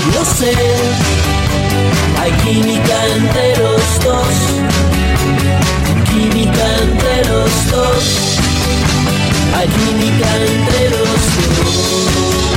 Lo sé, hay química entre los dos, química entre los dos, hay química entre los dos.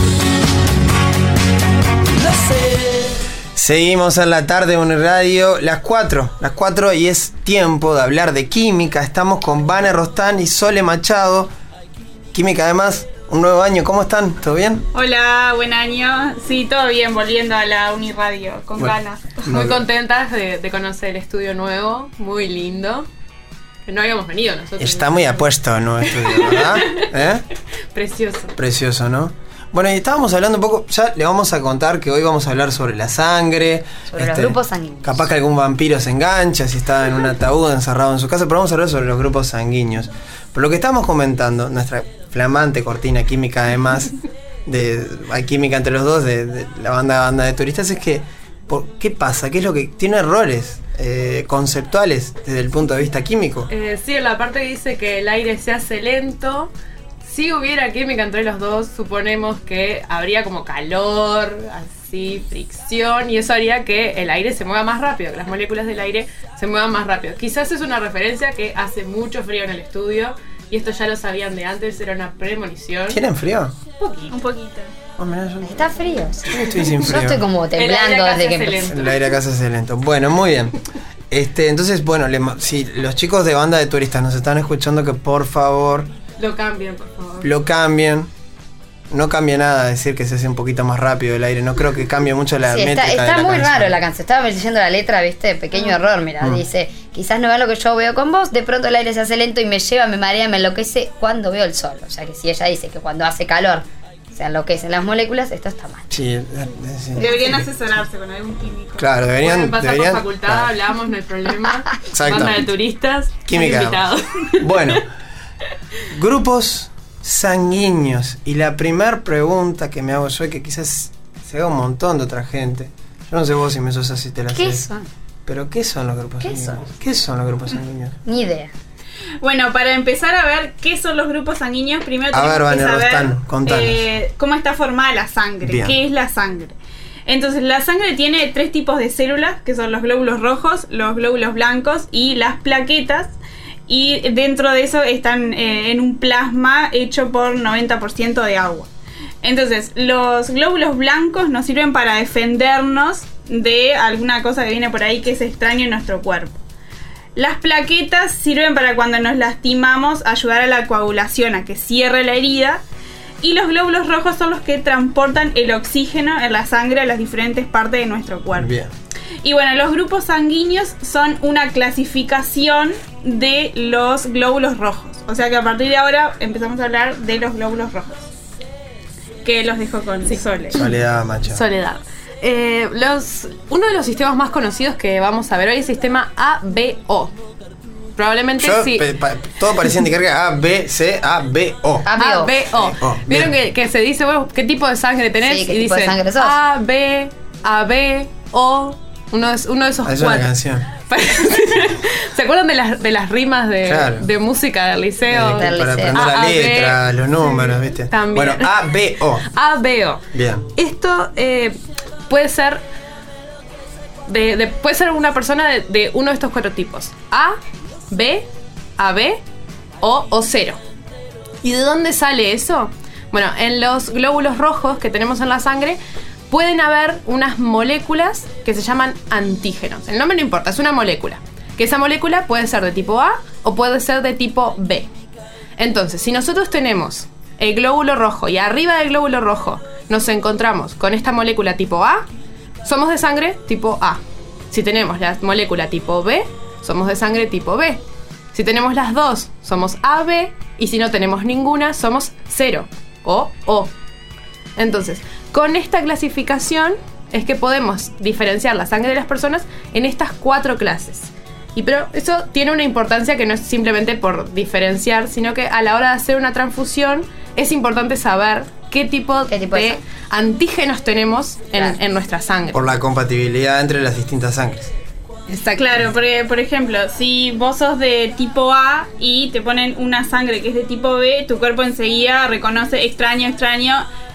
Lo sé. Seguimos en la tarde de Uniradio, las 4 y es tiempo de hablar de química. Estamos con Vane Rostán y Sole Machado. Química además, un nuevo año, ¿cómo están? ¿Todo bien? Hola, buen año. Sí, todo bien, volviendo a la Uniradio, con ganas. Muy contentas de conocer el estudio nuevo, muy lindo. Que no habíamos venido nosotros. Está muy apuesto el nuevo estudio, ¿verdad? Precioso. Precioso, ¿no? Bueno, y estábamos hablando un poco, ya le vamos a contar que hoy vamos a hablar sobre la sangre. Sobre los grupos sanguíneos. Capaz que algún vampiro se engancha si está en un ataúd encerrado en su casa, pero vamos a hablar sobre los grupos sanguíneos. Por lo que estamos comentando, nuestra flamante cortina química, además, hay química entre los dos, de la banda de turistas, es que, ¿qué pasa? ¿Qué es lo que tiene errores conceptuales desde el punto de vista químico? Sí, en la parte que dice que el aire se hace lento. Si hubiera química entre los dos, suponemos que habría como calor, así, fricción, y eso haría que el aire se mueva más rápido, que las moléculas del aire se muevan más rápido. Quizás es una referencia que hace mucho frío en el estudio, y esto ya lo sabían de antes, era una premonición. ¿Tienen frío? Un poquito. Oh, mirá, Está frío. Sí. Estoy sin frío. Yo estoy como temblando desde que empecé. El aire acá se hace lento. Bueno, muy bien. Entonces, bueno, si los chicos de banda de turistas nos están escuchando, que por favor... Lo cambien, por favor. Lo cambien. No cambia nada decir que se hace un poquito más rápido el aire. No creo que cambie mucho la métrica de la Está muy canción. raro la canción. Estaba leyendo la letra, ¿viste? Pequeño error, mira. Dice, quizás no vean lo que yo veo con vos. De pronto el aire se hace lento y me lleva, me marea, me enloquece cuando veo el sol. O sea que si ella dice que cuando hace calor se enloquecen las moléculas, esto está mal. Sí, sí. Deberían asesorarse con algún químico. Claro, Pueden pasar por facultad, claro. hablamos, no hay problema. Exacto. Banda de turistas, Química. invitados. Bueno, grupos sanguíneos. Y la primera pregunta que me hago yo, y que quizás se haga un montón de otra gente. Yo no sé vos si me sos así, te la sé. ¿Qué son? ¿Pero qué son los grupos ¿Qué sanguíneos? son? ¿Qué son los grupos sanguíneos? Ni idea. Bueno, para empezar a ver qué son los grupos sanguíneos, primero A ver, tenemos que Vane saber Rostán, contanos. cómo está formada la sangre, Bien. qué es la sangre. Entonces, la sangre tiene 3 tipos de células, que son los glóbulos rojos, los glóbulos blancos y las plaquetas. Y dentro de eso están en un plasma hecho por 90% de agua. Entonces, los glóbulos blancos nos sirven para defendernos de alguna cosa que viene por ahí que es extraño en nuestro cuerpo. Las plaquetas sirven para cuando nos lastimamos, ayudar a la coagulación, a que cierre la herida. Y los glóbulos rojos son los que transportan el oxígeno en la sangre a las diferentes partes de nuestro cuerpo. Bien. Y bueno, los grupos sanguíneos son una clasificación de los glóbulos rojos. O sea que a partir de ahora empezamos a hablar de los glóbulos rojos. Que los dejo con Sole. Soledad Machado. Soledad. Uno de los sistemas más conocidos que vamos a ver hoy es el sistema ABO. Probablemente sí. Todo parecía indicar que A, B, C, A, B, O. ABO. Vieron que se dice, bueno, ¿qué tipo de sangre tenés? Sí, ¿qué y tipo de dice sangre sos? AB, O. Uno de esos Es cuatro. una canción. ¿Se acuerdan de las rimas Claro. de música del liceo? Del Para liceo. aprender la A, B, letra, los números, ¿viste? también. Bueno, A, B, O. ABO. Bien. Esto puede ser puede ser una persona de uno de estos 4 tipos: A, B, AB o 0. ¿Y de dónde sale eso? Bueno, en los glóbulos rojos que tenemos en la sangre pueden haber unas moléculas que se llaman antígenos. El nombre no importa, es una molécula. Que esa molécula puede ser de tipo A o puede ser de tipo B. Entonces, si nosotros tenemos el glóbulo rojo y arriba del glóbulo rojo nos encontramos con esta molécula tipo A, somos de sangre tipo A. Si tenemos la molécula tipo B, somos de sangre tipo B. Si tenemos las dos, somos AB. Y si no tenemos ninguna, somos 0 o O. Entonces, con esta clasificación es que podemos diferenciar la sangre de las personas en estas 4 clases. Pero eso tiene una importancia que no es simplemente por diferenciar, sino que a la hora de hacer una transfusión es importante saber qué tipo de antígenos tenemos en nuestra sangre. Por la compatibilidad entre las distintas sangres. Exacto. Claro, porque por ejemplo, si vos sos de tipo A y te ponen una sangre que es de tipo B, tu cuerpo enseguida reconoce extraño,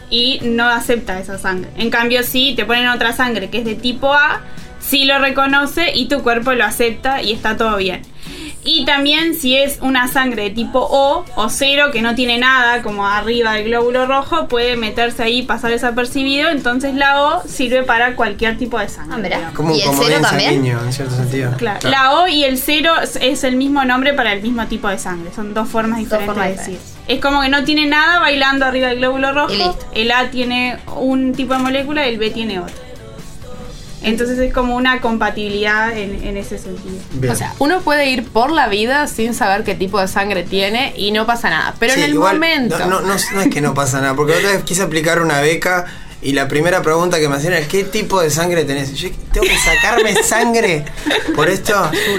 y no acepta esa sangre. En cambio, si te ponen otra sangre que es de tipo A, sí lo reconoce y tu cuerpo lo acepta y está todo bien. Y también si es una sangre de tipo O o 0 que no tiene nada, como arriba del glóbulo rojo, puede meterse ahí y pasar desapercibido. Entonces la O sirve para cualquier tipo de sangre. Mirá. Como ¿Y el como 0 bien también? sanguíneo, en cierto sentido. Claro. La O y el 0 es el mismo nombre para el mismo tipo de sangre. Son dos formas diferentes formas de decir. diferentes. Es como que no tiene nada bailando arriba del glóbulo rojo. Y listo. El A tiene un tipo de molécula y el B tiene otro. Entonces es como una compatibilidad en ese sentido. Bien. O sea, uno puede ir por la vida sin saber qué tipo de sangre tiene y no pasa nada. Pero Sí, en el igual, momento... No es que no pasa nada, porque otra vez quise aplicar una beca y la primera pregunta que me hacían era ¿qué tipo de sangre tenés? Y yo, ¿tengo que sacarme sangre por esto?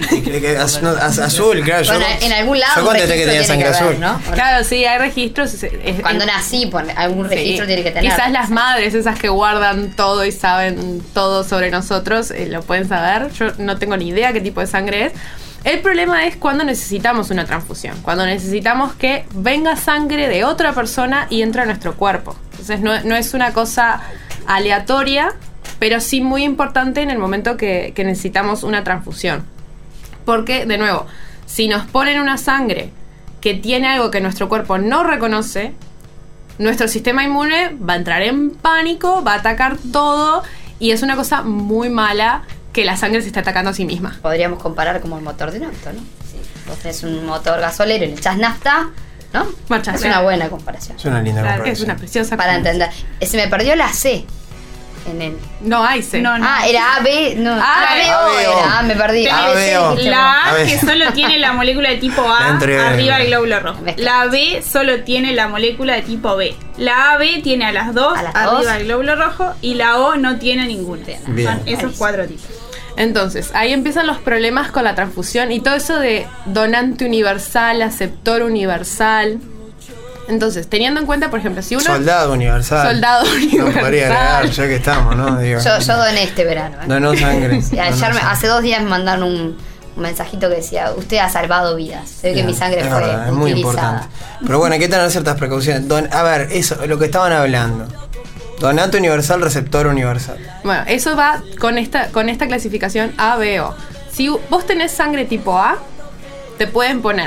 Azul, claro. Bueno, en algún lado yo un contesté que registro tenía tiene sangre que haber, azul. ¿no? Claro, sí, hay registros. Cuando nací, algún registro Sí. tiene que tener. Quizás las madres, esas que guardan todo y saben todo sobre nosotros, lo pueden saber. Yo no tengo ni idea qué tipo de sangre es. El problema es cuando necesitamos una transfusión, cuando necesitamos que venga sangre de otra persona y entre a nuestro cuerpo. Entonces no es una cosa aleatoria, pero sí muy importante en el momento que necesitamos una transfusión. Porque, de nuevo, si nos ponen una sangre que tiene algo que nuestro cuerpo no reconoce, nuestro sistema inmune va a entrar en pánico, va a atacar todo y es una cosa muy mala que la sangre se está atacando a sí misma. Podríamos comparar como el motor de un auto, ¿no? Si vos tenés un motor gasolero y le echás nafta, ¿no? Marcha Es atrás. una buena comparación. Es una linda Claro, comparación. Es una preciosa Para comparación. entender. Se me perdió la C en el... No hay C. No, no. Ah, era A, B, no. A, B, O O. era. Me perdí. Tenés A, B, C, A, B, dijiste La vos. A, A ver. que solo tiene la molécula de tipo A Entre- arriba del glóbulo rojo. Mezcla. La B solo tiene la molécula de tipo B. La AB tiene a las dos A las arriba dos. del glóbulo rojo y la O no tiene ninguna. Bien. Son esos 4 tipos. Entonces, ahí empiezan los problemas con la transfusión y todo eso de donante universal, aceptor universal. Entonces, teniendo en cuenta, por ejemplo, si uno... Soldado universal. Soldado No podría universal. agregar, ya que estamos, ¿no? Digo, Yo doné este verano. ¿eh? Donó sangre. Sí, Donó ayer sangre. hace 2 días me mandaron un mensajito que decía, usted ha salvado vidas. Se ve que Bien, mi sangre es fue verdad, es muy utilizada. importante. Pero bueno, hay que tener ciertas precauciones. A ver, eso, lo que estaban hablando. Donante universal, receptor universal. Bueno, eso va con esta clasificación A, B, O. Si vos tenés sangre tipo A, te pueden poner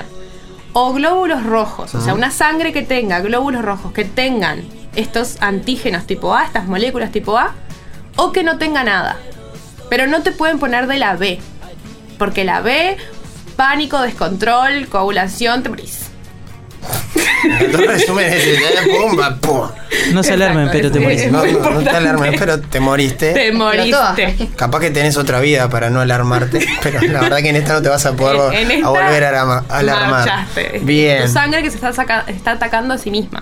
o glóbulos rojos, o sea, una sangre que tenga glóbulos rojos, que tengan estos antígenos tipo A, estas moléculas tipo A, o que no tenga nada. Pero no te pueden poner de la B, porque la B, pánico, descontrol, coagulación, te morís. Entonces resumen es pumba, pum. No se alarmen, pero te morís. No, muy no te importante. alarmes, pero te moriste. Te moriste. Capaz que tenés otra vida para no alarmarte, pero la verdad que en esta no te vas a poder En esta a volver a alarmar. marchaste. Bien. Tu sangre que se está atacando a sí misma.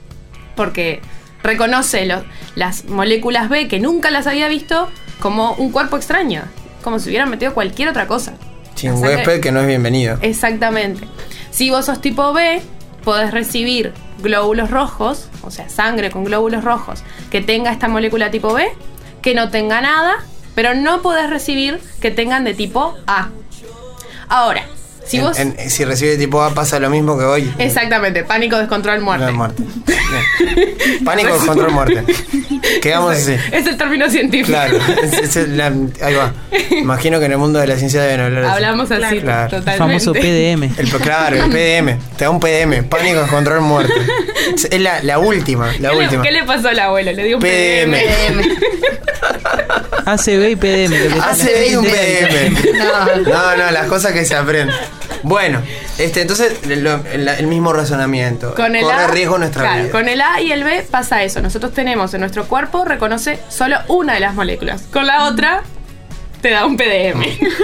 Porque reconoce las moléculas B que nunca las había visto como un cuerpo extraño. Como si hubieran metido cualquier otra cosa. Sin La sangre- huésped que no es bienvenido. Exactamente. Si vos sos tipo B, podés recibir glóbulos rojos, o sea, sangre con glóbulos rojos, que tenga esta molécula tipo B, que no tenga nada, pero no podés recibir que tengan de tipo A. Ahora, si vos... Si recibe tipo A pasa lo mismo que hoy. Exactamente, pánico, descontrol, muerte. No, muerte. Bien. Pánico, control, muerte. Quedamos así. Es el término científico. Claro. Ahí va. Imagino que en el mundo de la ciencia deben hablar así. Hablamos así, Claro. El totalmente. famoso PDM. Claro, el PDM. Te da un PDM. Pánico, control, muerte. Es la última. La última. ¿Qué le pasó al abuelo? Le dio un PDM. PDM. ACB y PDM. Lo que ACB y un PDM. No. No, las cosas que se aprenden. Bueno, entonces el mismo razonamiento. Con el Corre A, riesgo nuestra claro, vida. con el A y el B pasa eso. Nosotros tenemos en nuestro cuerpo, reconoce solo una de las moléculas. Con la otra, te da un PDM.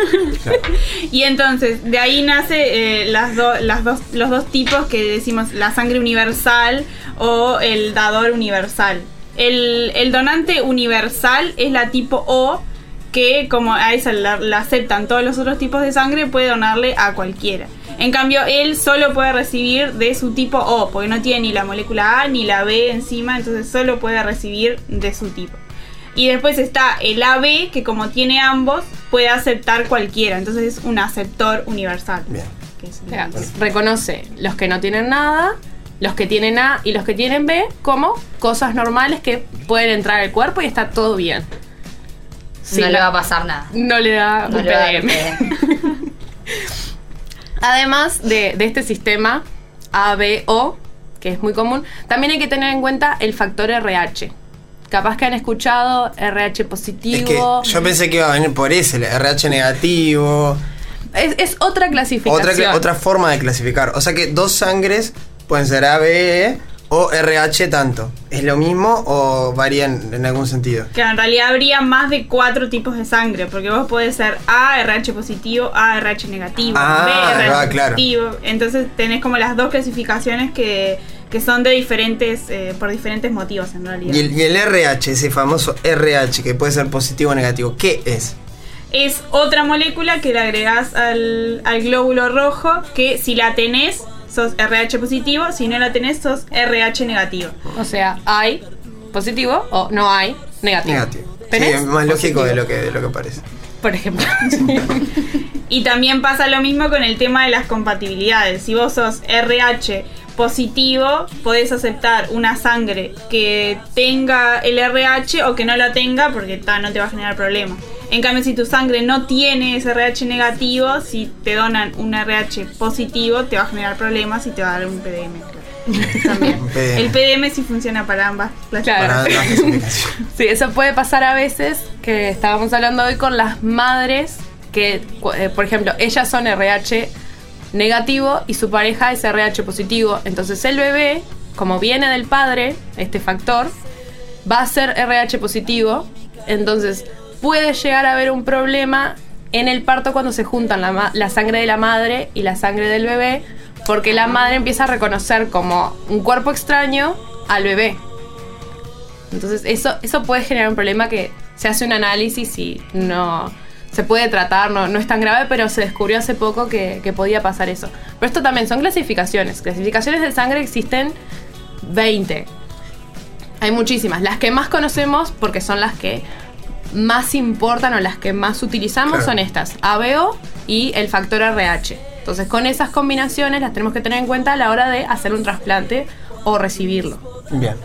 Y entonces, de ahí nace los dos tipos que decimos la sangre universal o el dador universal. El donante universal es la tipo O, que como a esa la aceptan todos los otros tipos de sangre, puede donarle a cualquiera. En cambio, él solo puede recibir de su tipo O, porque no tiene ni la molécula A ni la B encima, entonces solo puede recibir de su tipo. Y después está el AB, que como tiene ambos, puede aceptar cualquiera, entonces es un aceptor universal. Bien. Que es O sea, reconoce los que no tienen nada los que tienen A y los que tienen B como cosas normales que pueden entrar al cuerpo y está todo bien. Sí, no le va a pasar nada. No le da No un le va a dar PDM. Además de este sistema ABO, que es muy común, también hay que tener en cuenta el factor RH. Capaz que han escuchado RH positivo. Es que yo pensé que iba a venir por ese, el RH negativo. Es otra clasificación. Otra forma de clasificar. O sea que dos sangres pueden ser ABE o RH tanto. ¿Es lo mismo o varían en algún sentido? Que en realidad habría más de 4 tipos de sangre, porque vos podés ser A, RH positivo, A, RH negativo, B, RH positivo. Entonces tenés como las dos clasificaciones que son de diferentes, por diferentes motivos en realidad. Y el RH, ese famoso RH, que puede ser positivo o negativo, ¿qué es? Es otra molécula que le agregás al glóbulo rojo, que si la tenés, sos RH positivo, si no la tenés, sos RH negativo. O sea, hay positivo o no hay negativo. Negativo. ¿Tenés? Sí, es más lógico positivo. de lo que parece. Por ejemplo. Y también pasa lo mismo con el tema de las compatibilidades. Si vos sos RH positivo, podés aceptar una sangre que tenga el RH o que no la tenga, porque no te va a generar problema. En cambio, si tu sangre no tiene ese RH negativo, si te donan un RH positivo, te va a generar problemas y te va a dar un PDM. Claro. También. PDM. El PDM sí funciona para ambas Claro. Para las clasificaciones. Sí, eso puede pasar a veces, que estábamos hablando hoy con las madres que, por ejemplo, ellas son RH negativo y su pareja es RH positivo. Entonces el bebé, como viene del padre, este factor, va a ser RH positivo. Entonces puede llegar a haber un problema en el parto cuando se juntan la sangre de la madre y la sangre del bebé, porque la madre empieza a reconocer como un cuerpo extraño al bebé. Entonces eso puede generar un problema que se hace un análisis y no se puede tratar, no es tan grave, pero se descubrió hace poco que podía pasar eso. Pero esto también son clasificaciones. Clasificaciones de sangre existen 20. Hay muchísimas. Las que más conocemos, porque son las que más importan o las que más utilizamos, Claro. son estas: ABO y el factor RH. Entonces con esas combinaciones las tenemos que tener en cuenta a la hora de hacer un trasplante o recibirlo. Bien.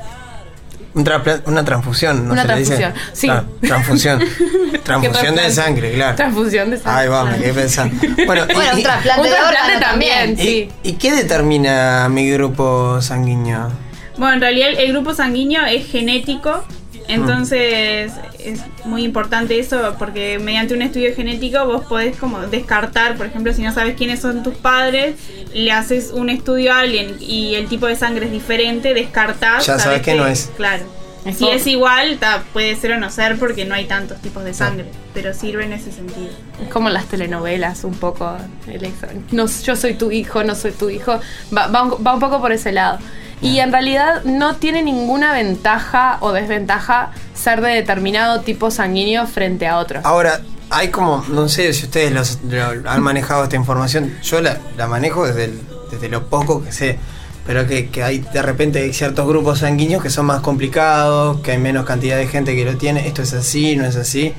Una transfusión, ¿no? Una se le dice? transfusión, sí. Ah, transfusión. ¿Qué Transfusión de trasplante? sangre, claro. Transfusión de sangre. Ahí va, me quedé pensando. Bueno, Bueno, un trasplante Un de trasplante órgano también. sí. ¿Y qué determina mi grupo sanguíneo? Bueno, en realidad el grupo sanguíneo es genético, entonces es muy importante eso, porque mediante un estudio genético vos podés como descartar, por ejemplo, si no sabes quiénes son tus padres, le haces un estudio a alguien y el tipo de sangre es diferente, descartás. Ya sabes que no es. Claro. Es Si como- es igual, puede ser o no ser, porque no hay tantos tipos de sangre, pero sirve en ese sentido. Es como las telenovelas, un poco. No, yo soy tu hijo, no soy tu hijo. Va un poco por ese lado. Y en realidad no tiene ninguna ventaja o desventaja ser de determinado tipo sanguíneo frente a otro. Ahora, hay como, no sé si ustedes han manejado esta información, yo la manejo desde lo poco que sé, pero que hay de repente hay ciertos grupos sanguíneos que son más complicados, que hay menos cantidad de gente que lo tiene. ¿Esto es así, no es así?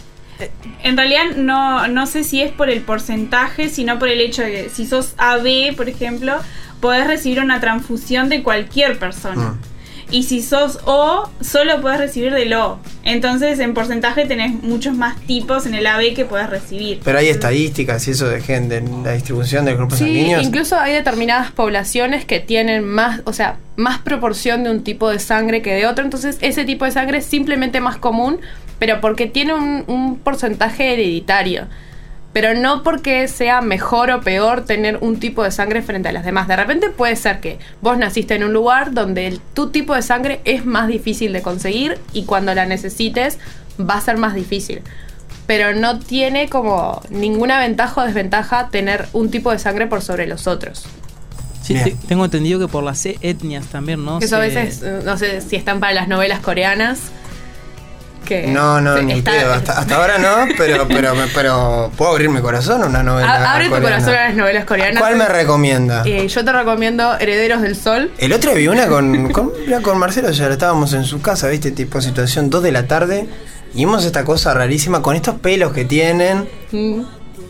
En realidad no sé si es por el porcentaje, sino por el hecho de que si sos AB, por ejemplo, podés recibir una transfusión de cualquier persona. Y si sos O, solo podés recibir del O. Entonces, en porcentaje tenés muchos más tipos en el AB que podés recibir. Pero hay estadísticas y eso de la distribución de grupos Sí, sanguíneos. incluso hay determinadas poblaciones que tienen más proporción de un tipo de sangre que de otro. Entonces ese tipo de sangre es simplemente más común, pero porque tiene un porcentaje hereditario. Pero no porque sea mejor o peor tener un tipo de sangre frente a las demás. De repente puede ser que vos naciste en un lugar donde tu tipo de sangre es más difícil de conseguir y cuando la necesites va a ser más difícil. Pero no tiene como ninguna ventaja o desventaja tener un tipo de sangre por sobre los otros. Sí, Bien. tengo entendido que por las etnias también, ¿no? Eso a veces, no sé si están para las novelas coreanas. Que No, ni está- pedo. Hasta ahora no, pero ¿puedo abrir mi corazón a una novela Abre tu coreana? corazón a las novelas coreanas. ¿Cuál me recomienda? Yo te recomiendo Herederos del Sol. El otro vi una con Marcelo, ya estábamos en su casa, ¿viste? Tipo situación 2 de la tarde. Y vimos esta cosa rarísima con estos pelos que tienen. Mm.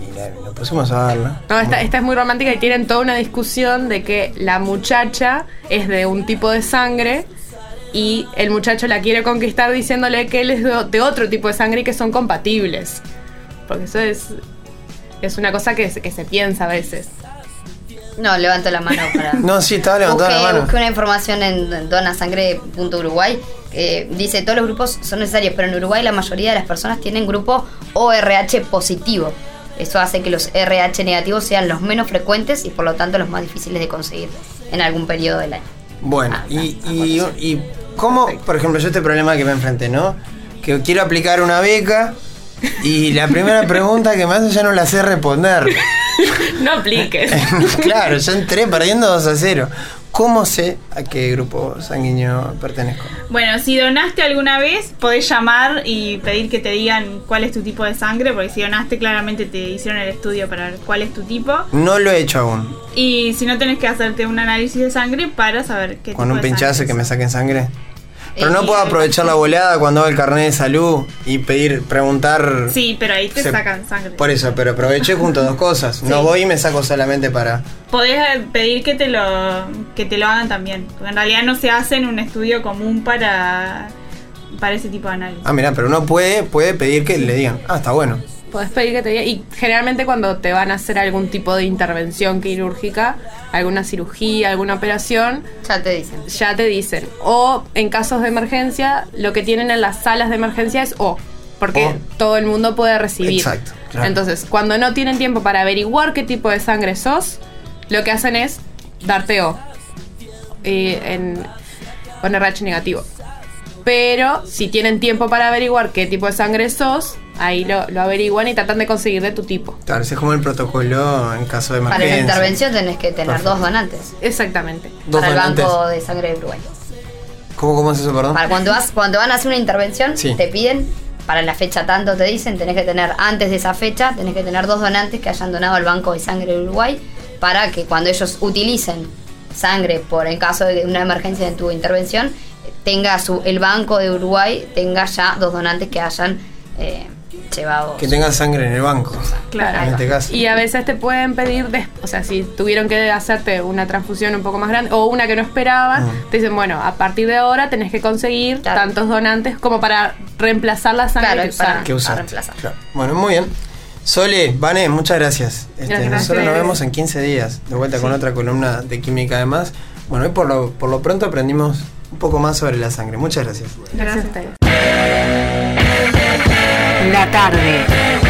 Y nos pusimos a verla. No, esta es muy romántica y tienen toda una discusión de que la muchacha es de un tipo de sangre y el muchacho la quiere conquistar diciéndole que él es de otro tipo de sangre y que son compatibles. Porque eso es una cosa que se piensa a veces. No, levanto la mano para... No, sí, estaba levantando la mano. Busqué una información en donasangre.uruguay que dice todos los grupos son necesarios, pero en Uruguay la mayoría de las personas tienen grupo ORH positivo. Eso hace que los RH negativos sean los menos frecuentes y por lo tanto los más difíciles de conseguir en algún periodo del año. Bueno, y ¿cómo, por ejemplo, yo este problema que me enfrenté, ¿no? Que quiero aplicar una beca y la primera pregunta que me hace ya no la sé responder. No apliques. Claro, yo entré perdiendo 2-0. ¿Cómo sé a qué grupo sanguíneo pertenezco? Bueno, si donaste alguna vez, podés llamar y pedir que te digan cuál es tu tipo de sangre, porque si donaste claramente te hicieron el estudio para ver cuál es tu tipo. No lo he hecho aún. Y si no, tenés que hacerte un análisis de sangre para saber qué tipo Con un de pinchazo sangre que me sos. saquen sangre. Pero no puedo aprovechar la volada cuando hago el carnet de salud y preguntar. Sí, pero ahí te sacan sangre. Por eso, pero aproveché junto dos cosas. No voy y me saco solamente para. Podés pedir que te lo hagan también. Porque en realidad no se hace en un estudio común para ese tipo de análisis. Ah, mira, pero uno puede pedir que le digan. Ah, está bueno. Podés pedir que te diga. Y generalmente cuando te van a hacer algún tipo de intervención quirúrgica, alguna cirugía, alguna operación, ya te dicen. O en casos de emergencia, lo que tienen en las salas de emergencia es O, porque todo el mundo puede recibir. Exacto, claro. Entonces, cuando no tienen tiempo para averiguar qué tipo de sangre sos, lo que hacen es darte O con RH negativo. Pero si tienen tiempo para averiguar qué tipo de sangre sos, ahí lo averiguan y tratan de conseguir de tu tipo. Claro, ese es como el protocolo en caso de emergencia. Para la intervención tenés que tener 2 donantes. Exactamente. Para el Banco de Sangre de Uruguay. ¿Cómo es eso, perdón? Para cuando van a hacer una intervención, te piden, para la fecha tanto te dicen, tenés que tener, antes de esa fecha, tenés que tener 2 donantes que hayan donado al Banco de Sangre de Uruguay, para que cuando ellos utilicen sangre en caso de una emergencia en tu intervención, tenga el Banco de Uruguay tenga ya 2 donantes que hayan llevado. Que tengan sangre en el banco. Claro. En este caso. Y a veces te pueden pedir, o sea, si tuvieron que hacerte una transfusión un poco más grande o una que no esperaban, te dicen, bueno, a partir de ahora tenés que conseguir tantos donantes como para reemplazar la sangre que usaron. Claro. Bueno, muy bien. Sole, Vane, muchas gracias. Nosotros nos vemos en 15 días, de vuelta con otra columna de química además. Bueno, hoy por lo pronto aprendimos un poco más sobre la sangre. Muchas gracias. Gracias a ustedes. La tarde.